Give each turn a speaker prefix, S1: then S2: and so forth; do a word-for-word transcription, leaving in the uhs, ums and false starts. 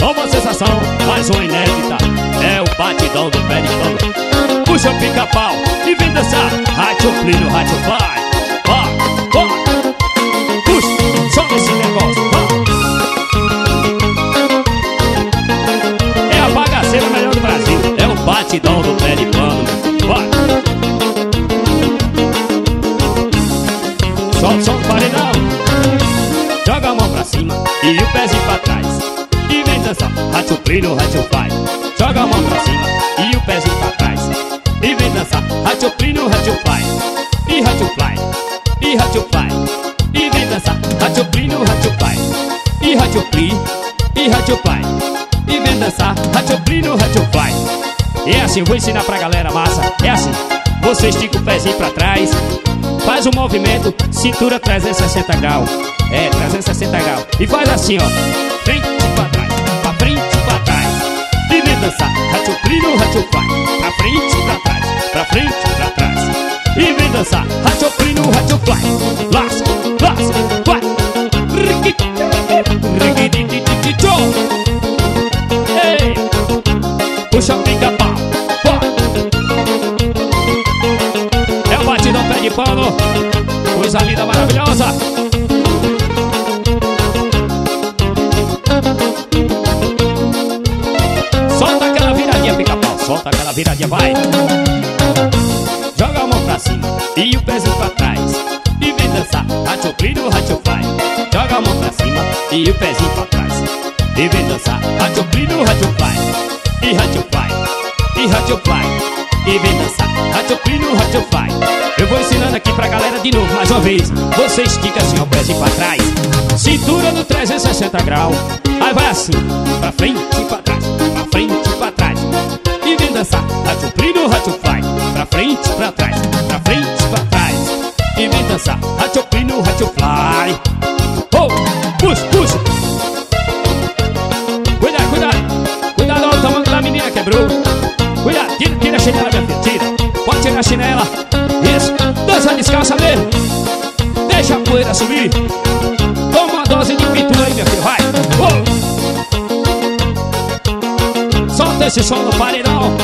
S1: nova sensação, mais uma inédita. É o batidão do pé de pano. Puxa o pica-pau e vem dançar. Rádio Plínio, Rádio Fly. Ó, ó, puxa, só nesse negócio, ó. É a bagaceira melhor do Brasil. É o batidão do pé de pano. Vai. Solta, solta o paredão. Joga a mão pra cima e o pezinho pra trás. E vem dançar, Rádio Plínio, Rádio Fly. Joga a mão pra cima e o pezinho pra trás. E vem dançar, Rádio Plínio, Rádio Fly. E Rádio Fly, e Rádio Fly. E vem dançar, Rádio Plínio, Rádio Fly. E Rádio Pli, e Rádio Fly. E vem dançar, Rádio Plínio, Rádio Fly. É assim, eu vou ensinar pra galera massa. É assim, você estica o pezinho pra trás, faz o movimento, cintura trezentos e sessenta graus. É, trezentos e sessenta graus. E faz assim, ó, frente pra trás, pra frente pra trás. E vem dançar, Rádio Plínio, Rádio Fly. Pra frente pra trás, pra frente pra trás. E vem dançar, Rádio Plínio, Rádio Fly. Lasca, lasca, vai. Ei, puxa o pica-pau. É o batidão pé de pano. Coisa linda, maravilhosa. Solta aquela viradinha, pica-pau. Solta aquela viradinha, vai. Joga a mão pra cima e o pezinho pra trás. E vem dançar, Rádio Plínio, Rádio Fly. Joga a mão pra cima e o pezinho pra trás. E vem dançar, Rádio Plínio, Rádio Fly. E Rádio Fly, e Rádio Fly. E vem dançar, Rádio Plínio, Rádio Fly. Eu vou ensinando aqui pra galera de novo, mais uma vez. Você estica assim, ó, o pezinho pra trás. Cintura no trezentos e sessenta graus. Aí vai assim, pra frente e pra trás, pra frente e pra trás. E vem dançar, Rádio Plínio, Rádio Fly. Pra frente, pra trás, pra frente, pra trás. E vem dançar, Rádio Plínio, Rádio Fly. Oh, puxa, puxa. Cuidado, cuidado. Cuidado, olha o tamanho da menina, quebrou. Cuidado, tira, tira a chinela, minha filha, tira. Pode tirar a chinela. Isso, dança descalça mesmo. Deixa a poeira subir. Toma uma dose de pintura aí, minha filha, vai. Oh. Solta esse som no paredão.